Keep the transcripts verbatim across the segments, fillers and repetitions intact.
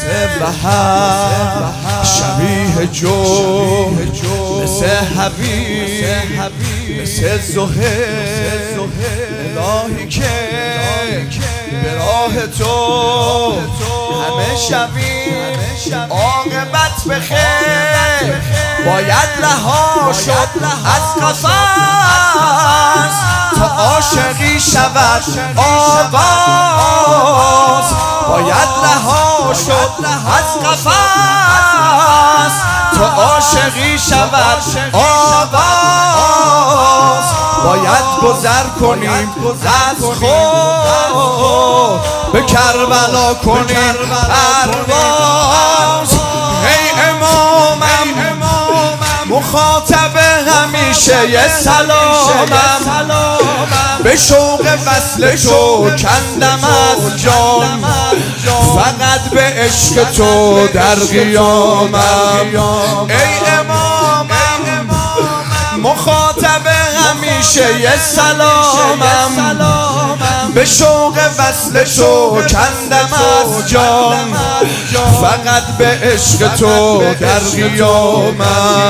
مثل بهر شبیه جو، مثل حبیب مثل زهر، الهی که به راه تو همه شبیم عاقبت بخیر. باید رها شد از قفس تا عاشقی شود آواز، باید رها شد از قفس تا عاشقی شود آواز. باید گذر کنیم از خود به کربلا کنیم پرواز. ای امامم مخاطب همیشه یه سلامم، به شوق وصل تو کندم از جان، فقط به عشق تو در قیامم. ای امامم مخاطب همیشه یه سلامم، به شوق وصل تو کندم از جان، فقط به عشق تو در قیامم.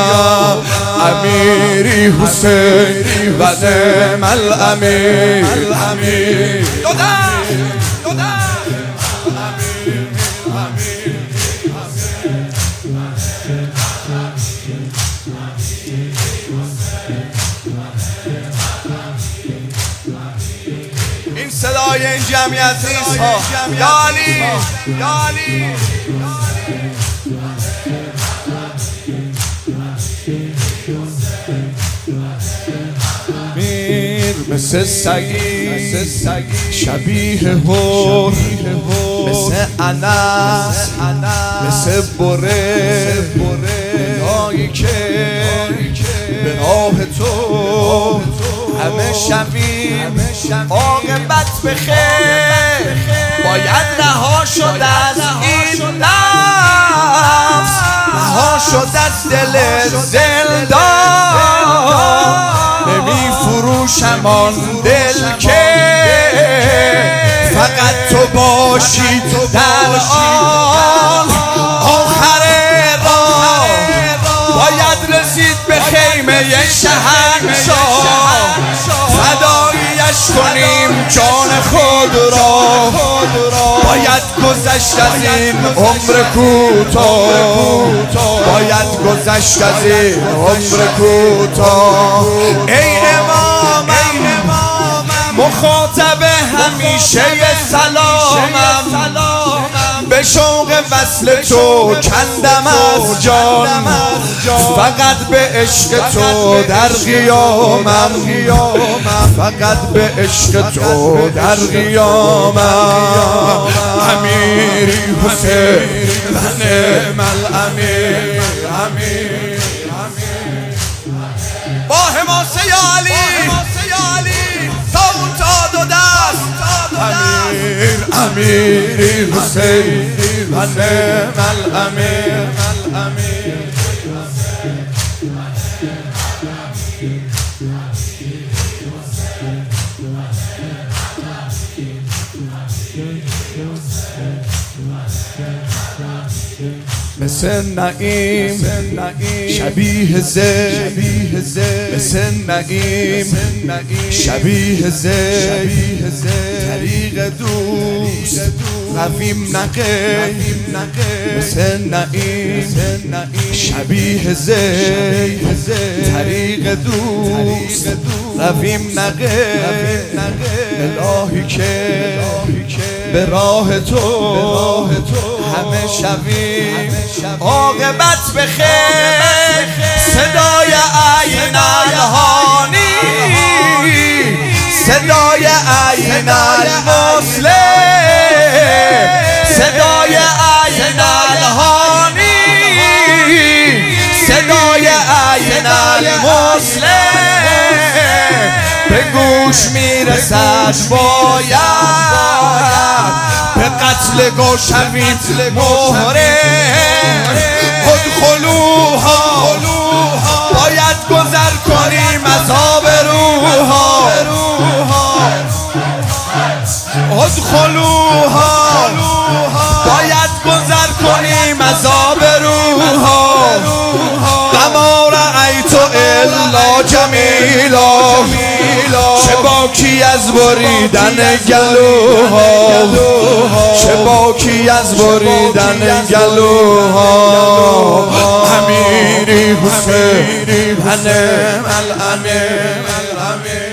امیری حسین و نعم الامیر. این صدای این جمعیت نیست ها. یا علی یا علی میر مثل سگی شبیه هور، مثل انس مثل بره، الهی که به راه تو همه شبیم عاقبت بخیر. باید رها شد از این نفس، رها شد از دل زندان، نمی فروشم آن دل که فقط تو باشی در آن. آخر راه باید رسید به خیمه شهنشاه، فداییش کنیم جان خود را. باید گذشت از این عمر کوتاه، باید گذشت از این عمر کوتاه. ای امامم مخاطب همیشه سلامم، به شوق وصل تو کندم از جان، فقط به عشق تو در قیامم، فقط به عشق تو در قیامم. امیری حسین و نعم الامیر. با حماسه یا علی تا اون تا دو دست. امیر امیری حسین و نعم الامیر. مثل نعیم شبیه زید، مثل نعیم شبیه زید، طریق دوست رویم نقیم. مثل نعیم شبیه زید، طریق دوست رویم نقیم. الهی که به راه تو همه شبیم عاقبت بخیر. صدای عین الهانی، صدای عین المسلم، صدای عین الهانی، صدای عین المسلم، به گوش میرسد باید به قتل گوشوید مهره. ادخلوها باید گذر کنیم از آبروها، ادخلوها باید گذر کنیم از بریدن گلوها، چه باکی از بریدن گلوها. امیری حسین الامین الامین